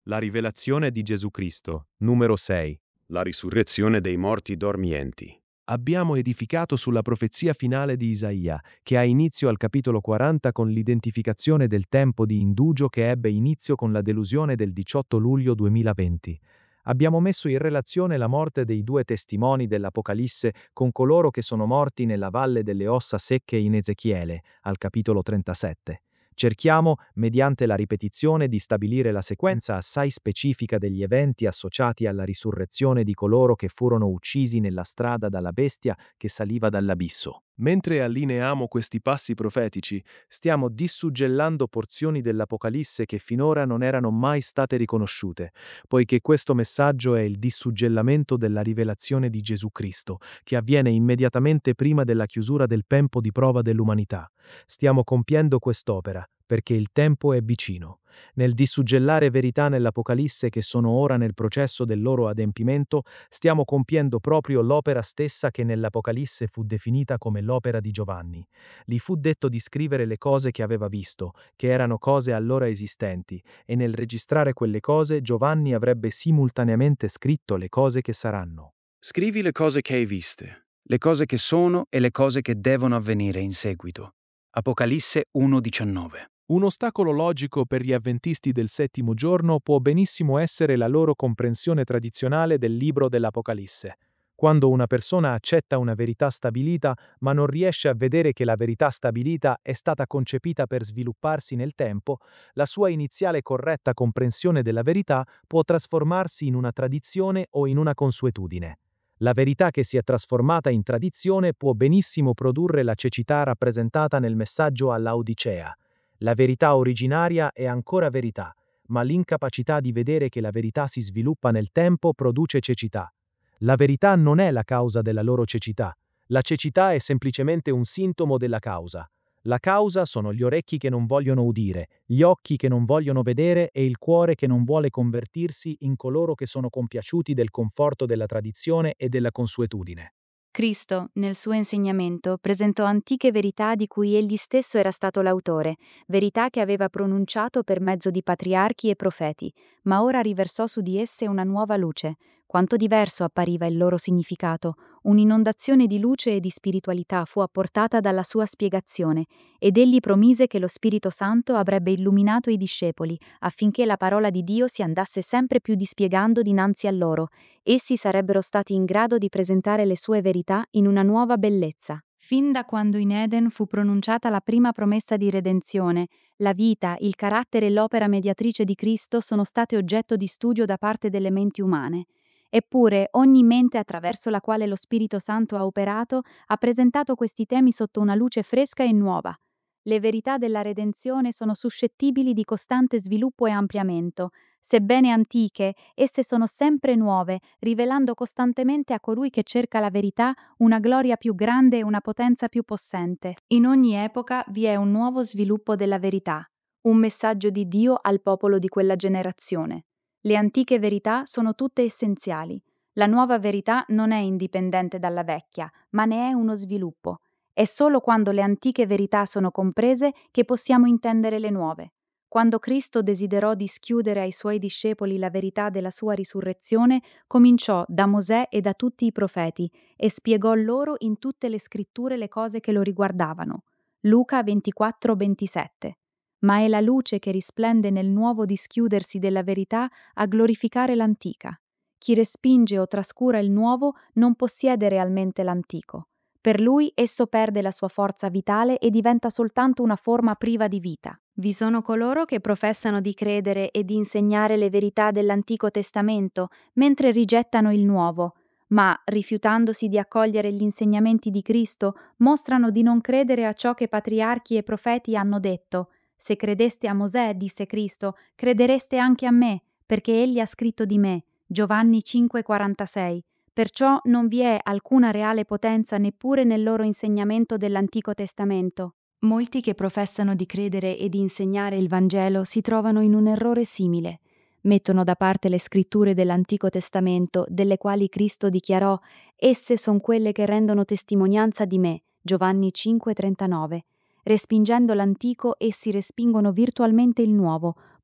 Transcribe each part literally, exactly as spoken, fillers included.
La rivelazione di Gesù Cristo, numero sei. La risurrezione dei morti dormienti. Abbiamo edificato sulla profezia finale di Isaia, che ha inizio al capitolo quaranta con l'identificazione del tempo di indugio che ebbe inizio con la delusione del diciotto luglio duemilaventi. Abbiamo messo in relazione la morte dei due testimoni dell'Apocalisse con coloro che sono morti nella valle delle ossa secche in Ezechiele, al capitolo trentasette. Cerchiamo, mediante la ripetizione, di stabilire la sequenza assai specifica degli eventi associati alla risurrezione di coloro che furono uccisi nella strada dalla bestia che saliva dall'abisso. Mentre allineiamo questi passi profetici, stiamo dissuggellando porzioni dell'Apocalisse che finora non erano mai state riconosciute, poiché questo messaggio è il dissuggellamento della rivelazione di Gesù Cristo, che avviene immediatamente prima della chiusura del tempo di prova dell'umanità. Stiamo compiendo quest'opera, perché il tempo è vicino. Nel dissuggellare verità nell'Apocalisse che sono ora nel processo del loro adempimento, stiamo compiendo proprio l'opera stessa che nell'Apocalisse fu definita come l'opera di Giovanni. Gli fu detto di scrivere le cose che aveva visto, che erano cose allora esistenti, e nel registrare quelle cose Giovanni avrebbe simultaneamente scritto le cose che saranno. Scrivi le cose che hai viste, le cose che sono e le cose che devono avvenire in seguito. Apocalisse uno diciannove. Un ostacolo logico per gli avventisti del settimo giorno può benissimo essere la loro comprensione tradizionale del libro dell'Apocalisse. Quando una persona accetta una verità stabilita, ma non riesce a vedere che la verità stabilita è stata concepita per svilupparsi nel tempo, la sua iniziale corretta comprensione della verità può trasformarsi in una tradizione o in una consuetudine. La verità che si è trasformata in tradizione può benissimo produrre la cecità rappresentata nel messaggio alla Odicea. La verità originaria è ancora verità, ma l'incapacità di vedere che la verità si sviluppa nel tempo produce cecità. La verità non è la causa della loro cecità. La cecità è semplicemente un sintomo della causa. La causa sono gli orecchi che non vogliono udire, gli occhi che non vogliono vedere e il cuore che non vuole convertirsi in coloro che sono compiaciuti del conforto della tradizione e della consuetudine. Cristo, nel suo insegnamento, presentò antiche verità di cui egli stesso era stato l'autore, verità che aveva pronunciato per mezzo di patriarchi e profeti, ma ora riversò su di esse una nuova luce. Quanto diverso appariva il loro significato. Un'inondazione di luce e di spiritualità fu apportata dalla sua spiegazione, ed egli promise che lo Spirito Santo avrebbe illuminato i discepoli, affinché la parola di Dio si andasse sempre più dispiegando dinanzi a loro. Essi sarebbero stati in grado di presentare le sue verità in una nuova bellezza. Fin da quando in Eden fu pronunciata la prima promessa di redenzione, la vita, il carattere e l'opera mediatrice di Cristo sono state oggetto di studio da parte delle menti umane. Eppure, ogni mente attraverso la quale lo Spirito Santo ha operato ha presentato questi temi sotto una luce fresca e nuova. Le verità della redenzione sono suscettibili di costante sviluppo e ampliamento. Sebbene antiche, esse sono sempre nuove, rivelando costantemente a colui che cerca la verità una gloria più grande e una potenza più possente. In ogni epoca vi è un nuovo sviluppo della verità, un messaggio di Dio al popolo di quella generazione. Le antiche verità sono tutte essenziali. La nuova verità non è indipendente dalla vecchia, ma ne è uno sviluppo. È solo quando le antiche verità sono comprese che possiamo intendere le nuove. Quando Cristo desiderò di schiudere ai suoi discepoli la verità della sua risurrezione, cominciò da Mosè e da tutti i profeti e spiegò loro in tutte le scritture le cose che lo riguardavano. Luca ventiquattro ventisette. Ma è la luce che risplende nel nuovo dischiudersi della verità a glorificare l'antica. Chi respinge o trascura il nuovo non possiede realmente l'antico. Per lui esso perde la sua forza vitale e diventa soltanto una forma priva di vita. Vi sono coloro che professano di credere e di insegnare le verità dell'Antico Testamento, mentre rigettano il Nuovo, ma, rifiutandosi di accogliere gli insegnamenti di Cristo, mostrano di non credere a ciò che patriarchi e profeti hanno detto. Se credeste a Mosè, disse Cristo, credereste anche a me, perché egli ha scritto di me. Giovanni cinque quarantasei. Perciò non vi è alcuna reale potenza neppure nel loro insegnamento dell'Antico Testamento. Molti che professano di credere e di insegnare il Vangelo si trovano in un errore simile. Mettono da parte le scritture dell'Antico Testamento, delle quali Cristo dichiarò: «Esse son quelle che rendono testimonianza di me», Giovanni cinque trentanove. Respingendo l'antico, essi respingono virtualmente il nuovo,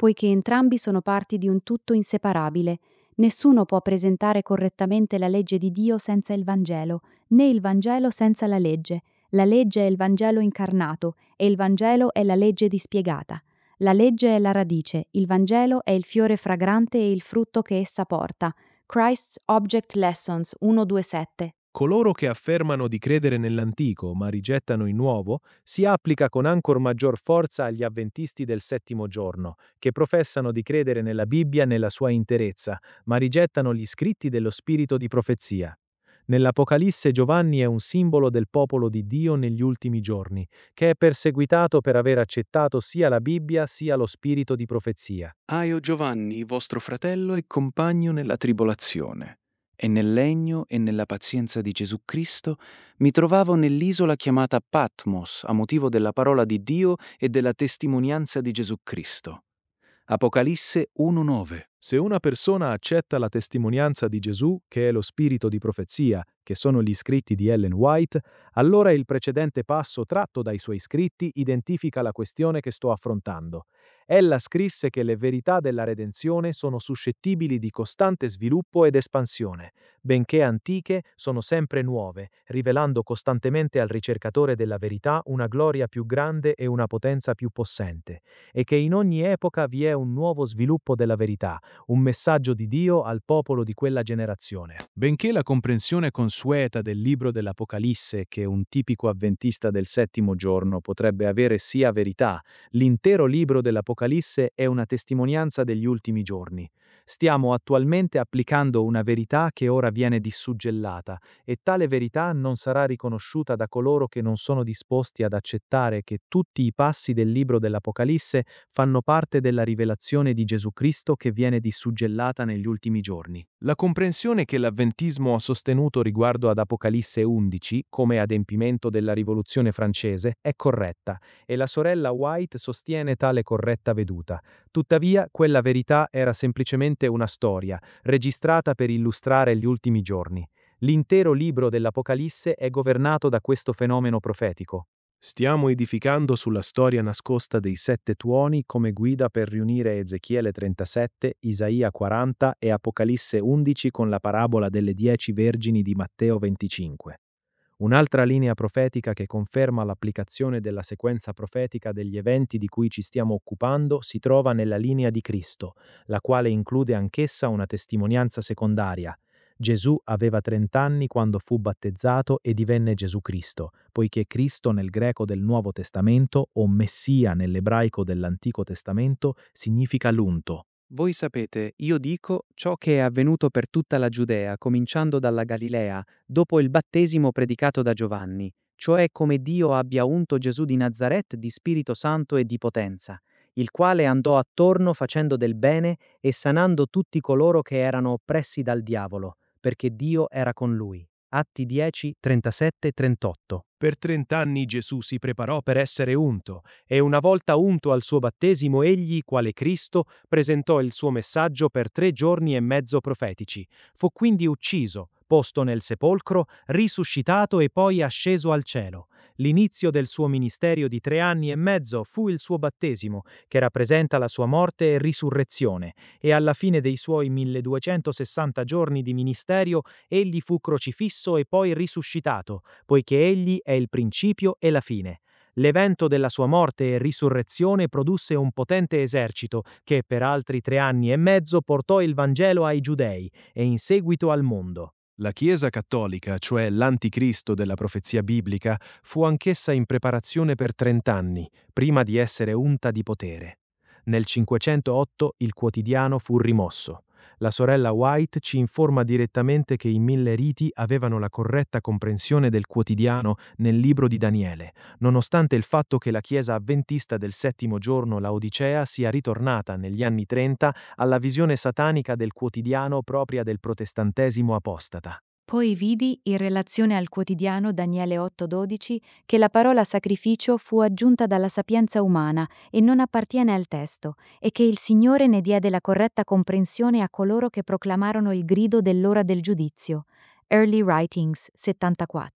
poiché entrambi sono parti di un tutto inseparabile. Nessuno può presentare correttamente la legge di Dio senza il Vangelo, né il Vangelo senza la legge. La legge è il Vangelo incarnato e il Vangelo è la legge dispiegata. La legge è la radice, il Vangelo è il fiore fragrante e il frutto che essa porta. Christ's Object Lessons uno due sette. Coloro che affermano di credere nell'antico ma rigettano il nuovo si applica con ancor maggior forza agli avventisti del settimo giorno, che professano di credere nella Bibbia nella sua interezza, ma rigettano gli scritti dello spirito di profezia. Nell'Apocalisse Giovanni è un simbolo del popolo di Dio negli ultimi giorni, che è perseguitato per aver accettato sia la Bibbia sia lo spirito di profezia. Aio Giovanni, vostro fratello e compagno nella tribolazione, e nel legno e nella pazienza di Gesù Cristo mi trovavo nell'isola chiamata Patmos a motivo della parola di Dio e della testimonianza di Gesù Cristo. Apocalisse uno nove. Se una persona accetta la testimonianza di Gesù, che è lo spirito di profezia, che sono gli scritti di Ellen White, allora il precedente passo tratto dai suoi scritti identifica la questione che sto affrontando. Ella scrisse che le verità della redenzione sono suscettibili di costante sviluppo ed espansione, benché antiche, sono sempre nuove, rivelando costantemente al ricercatore della verità una gloria più grande e una potenza più possente, e che in ogni epoca vi è un nuovo sviluppo della verità, un messaggio di Dio al popolo di quella generazione. Benché la comprensione consueta del libro dell'Apocalisse che un tipico avventista del settimo giorno potrebbe avere sia verità, l'intero libro dell'Apocalisse è una testimonianza degli ultimi giorni. Stiamo attualmente applicando una verità che ora viene dissuggellata, e tale verità non sarà riconosciuta da coloro che non sono disposti ad accettare che tutti i passi del libro dell'Apocalisse fanno parte della rivelazione di Gesù Cristo che viene dissuggellata negli ultimi giorni. La comprensione che l'avventismo ha sostenuto riguardo ad Apocalisse undici, come adempimento della Rivoluzione francese, è corretta, e la sorella White sostiene tale corretta veduta. Tuttavia, quella verità era semplicemente una storia, registrata per illustrare gli ultimi giorni. L'intero libro dell'Apocalisse è governato da questo fenomeno profetico. Stiamo edificando sulla storia nascosta dei sette tuoni come guida per riunire Ezechiele trentasette, Isaia quaranta e Apocalisse undici con la parabola delle dieci vergini di Matteo venticinque. Un'altra linea profetica che conferma l'applicazione della sequenza profetica degli eventi di cui ci stiamo occupando si trova nella linea di Cristo, la quale include anch'essa una testimonianza secondaria. Gesù aveva trenta anni quando fu battezzato e divenne Gesù Cristo, poiché Cristo nel greco del Nuovo Testamento o Messia nell'ebraico dell'Antico Testamento significa l'unto. Voi sapete, io dico ciò che è avvenuto per tutta la Giudea, cominciando dalla Galilea, dopo il battesimo predicato da Giovanni, cioè come Dio abbia unto Gesù di Nazaret di Spirito Santo e di potenza, il quale andò attorno facendo del bene e sanando tutti coloro che erano oppressi dal diavolo, perché Dio era con lui. Atti dieci, trentasette trentotto. Per trent'anni Gesù si preparò per essere unto, e una volta unto al suo battesimo egli, quale Cristo, presentò il suo messaggio per tre giorni e mezzo profetici. Fu quindi ucciso, posto nel sepolcro, risuscitato e poi asceso al cielo. L'inizio del suo ministero di tre anni e mezzo fu il suo battesimo, che rappresenta la sua morte e risurrezione, e alla fine dei suoi milleduecentosessanta giorni di ministero egli fu crocifisso e poi risuscitato, poiché egli è il principio e la fine. L'evento della sua morte e risurrezione produsse un potente esercito che per altri tre anni e mezzo portò il Vangelo ai Giudei e in seguito al mondo. La Chiesa cattolica, cioè l'anticristo della profezia biblica, fu anch'essa in preparazione per trent'anni, prima di essere unta di potere. Nel cinquecentootto il quotidiano fu rimosso. La sorella White ci informa direttamente che i mille riti avevano la corretta comprensione del quotidiano nel libro di Daniele, nonostante il fatto che la Chiesa avventista del settimo giorno Laodicea sia ritornata negli anni trenta alla visione satanica del quotidiano propria del protestantesimo apostata. Poi vidi, in relazione al quotidiano Daniele otto dodici, che la parola sacrificio fu aggiunta dalla sapienza umana e non appartiene al testo, e che il Signore ne diede la corretta comprensione a coloro che proclamarono il grido dell'ora del giudizio. Early Writings settantaquattro.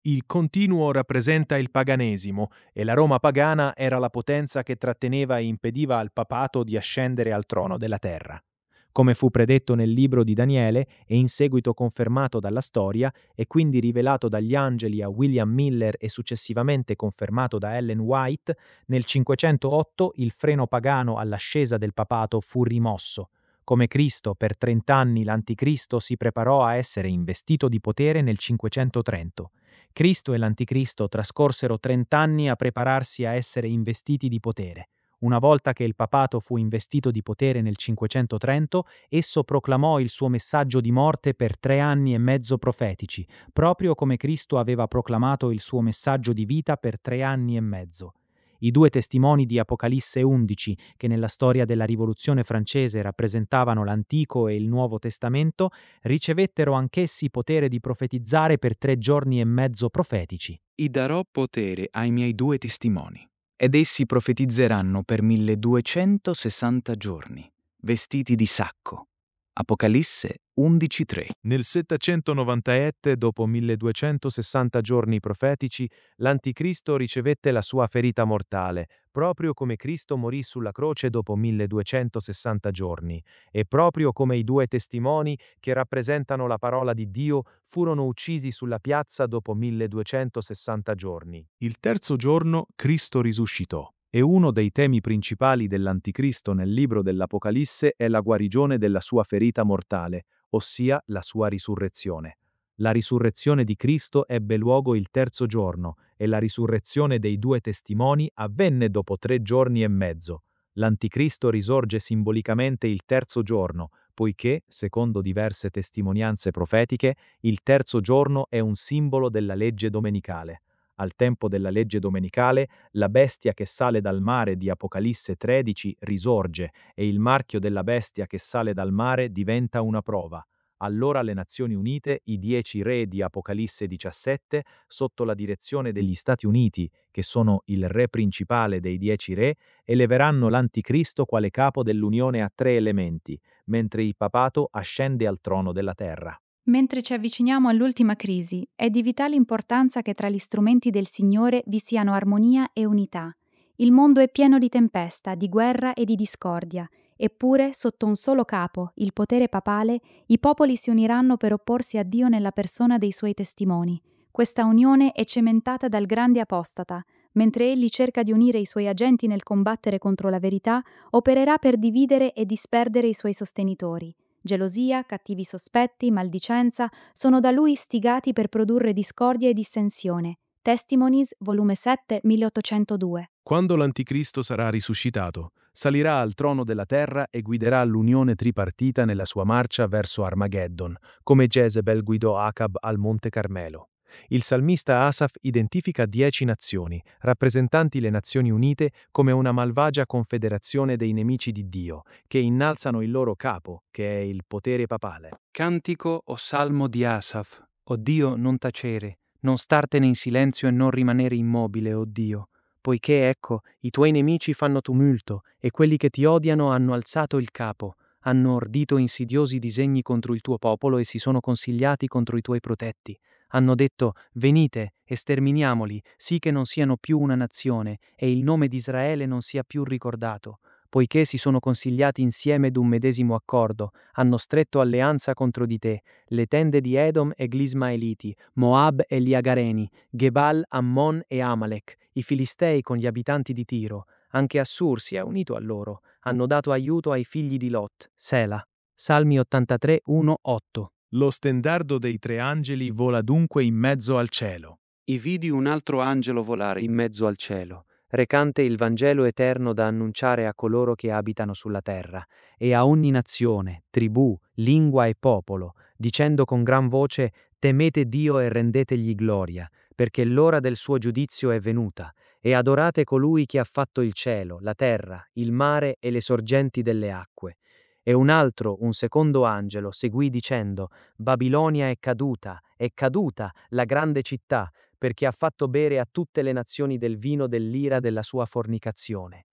Il continuo rappresenta il paganesimo e la Roma pagana era la potenza che tratteneva e impediva al papato di ascendere al trono della terra. Come fu predetto nel libro di Daniele e in seguito confermato dalla storia e quindi rivelato dagli angeli a William Miller e successivamente confermato da Ellen White, nel cinquecentootto il freno pagano all'ascesa del papato fu rimosso. Come Cristo, per trent'anni l'Anticristo si preparò a essere investito di potere nel cinquecentotrenta. Cristo e l'Anticristo trascorsero trent'anni a prepararsi a essere investiti di potere. Una volta che il papato fu investito di potere nel cinquecentotrenta, esso proclamò il suo messaggio di morte per tre anni e mezzo profetici, proprio come Cristo aveva proclamato il suo messaggio di vita per tre anni e mezzo. I due testimoni di Apocalisse undici, che nella storia della Rivoluzione francese rappresentavano l'Antico e il Nuovo Testamento, ricevettero anch'essi potere di profetizzare per tre giorni e mezzo profetici. I darò potere ai miei due testimoni, ed essi profetizzeranno per milleduecentosessanta giorni, vestiti di sacco. Apocalisse undici tre. Nel settecentonovantotto, dopo milleduecentosessanta giorni profetici, l'Anticristo ricevette la sua ferita mortale, proprio come Cristo morì sulla croce dopo milleduecentosessanta giorni, e proprio come i due testimoni, che rappresentano la parola di Dio, furono uccisi sulla piazza dopo milleduecentosessanta giorni. Il terzo giorno Cristo risuscitò. E uno dei temi principali dell'Anticristo nel libro dell'Apocalisse è la guarigione della sua ferita mortale, ossia la sua risurrezione. La risurrezione di Cristo ebbe luogo il terzo giorno e la risurrezione dei due testimoni avvenne dopo tre giorni e mezzo. L'Anticristo risorge simbolicamente il terzo giorno, poiché, secondo diverse testimonianze profetiche, il terzo giorno è un simbolo della legge domenicale. Al tempo della legge domenicale, la bestia che sale dal mare di Apocalisse tredici risorge e il marchio della bestia che sale dal mare diventa una prova. Allora le Nazioni Unite, i dieci re di Apocalisse diciassette, sotto la direzione degli Stati Uniti, che sono il re principale dei dieci re, eleveranno l'Anticristo quale capo dell'unione a tre elementi, mentre il papato ascende al trono della terra. Mentre ci avviciniamo all'ultima crisi, è di vitale importanza che tra gli strumenti del Signore vi siano armonia e unità. Il mondo è pieno di tempesta, di guerra e di discordia, eppure, sotto un solo capo, il potere papale, i popoli si uniranno per opporsi a Dio nella persona dei suoi testimoni. Questa unione è cementata dal grande apostata. Mentre egli cerca di unire i suoi agenti nel combattere contro la verità, opererà per dividere e disperdere i suoi sostenitori. Gelosia, cattivi sospetti, maldicenza sono da lui istigati per produrre discordia e dissensione. Testimonies, volume sette, milleottocentodue. Quando l'Anticristo sarà risuscitato, salirà al trono della terra e guiderà l'unione tripartita nella sua marcia verso Armageddon, come Jezebel guidò Acab al Monte Carmelo. Il salmista Asaf identifica dieci nazioni, rappresentanti le Nazioni Unite, come una malvagia confederazione dei nemici di Dio, che innalzano il loro capo, che è il potere papale. Cantico o salmo di Asaf. O Dio, non tacere, non startene in silenzio e non rimanere immobile, o Dio, poiché, ecco, i tuoi nemici fanno tumulto e quelli che ti odiano hanno alzato il capo, hanno ordito insidiosi disegni contro il tuo popolo e si sono consigliati contro i tuoi protetti. Hanno detto, venite, esterminiamoli, sì che non siano più una nazione e il nome di Israele non sia più ricordato. Poiché si sono consigliati insieme d'un medesimo accordo, hanno stretto alleanza contro di te, le tende di Edom e gli Ismaeliti, Moab e gli Agareni, Gebal, Ammon e Amalek, i Filistei con gli abitanti di Tiro. Anche Assur si è unito a loro, hanno dato aiuto ai figli di Lot. Sela. Salmi ottantatré, uno, otto. Lo stendardo dei tre angeli vola dunque in mezzo al cielo. I vidi un altro angelo volare in mezzo al cielo, recante il Vangelo eterno da annunciare a coloro che abitano sulla terra, e a ogni nazione, tribù, lingua e popolo, dicendo con gran voce: temete Dio e rendetegli gloria, perché l'ora del suo giudizio è venuta, e adorate colui che ha fatto il cielo, la terra, il mare e le sorgenti delle acque. E un altro, un secondo angelo, seguì dicendo: Babilonia è caduta, è caduta, la grande città, perché ha fatto bere a tutte le nazioni del vino dell'ira della sua fornicazione.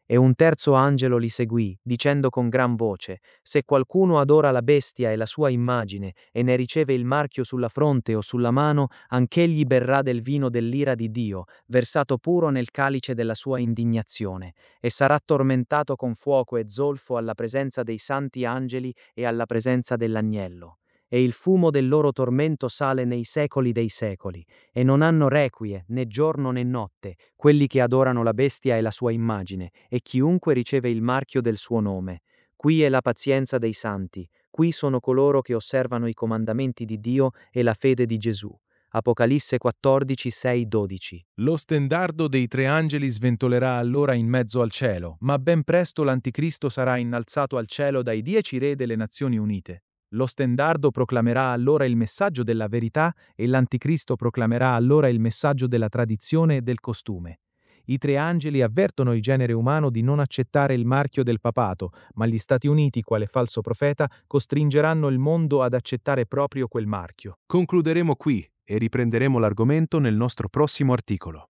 E un terzo angelo li seguì, dicendo con gran voce: Se qualcuno adora la bestia e la sua immagine, e ne riceve il marchio sulla fronte o sulla mano, anch'egli berrà del vino dell'ira di Dio, versato puro nel calice della sua indignazione, e sarà tormentato con fuoco e zolfo alla presenza dei santi angeli e alla presenza dell'agnello. E il fumo del loro tormento sale nei secoli dei secoli, e non hanno requie, né giorno né notte, quelli che adorano la bestia e la sua immagine, e chiunque riceve il marchio del suo nome. Qui è la pazienza dei santi, qui sono coloro che osservano i comandamenti di Dio e la fede di Gesù. Apocalisse quattordici, sei, dodici. Lo stendardo dei tre angeli sventolerà allora in mezzo al cielo, ma ben presto l'Anticristo sarà innalzato al cielo dai dieci re delle Nazioni Unite. Lo stendardo proclamerà allora il messaggio della verità e l'Anticristo proclamerà allora il messaggio della tradizione e del costume. I tre angeli avvertono il genere umano di non accettare il marchio del papato, ma gli Stati Uniti, quale falso profeta, costringeranno il mondo ad accettare proprio quel marchio. Concluderemo qui e riprenderemo l'argomento nel nostro prossimo articolo.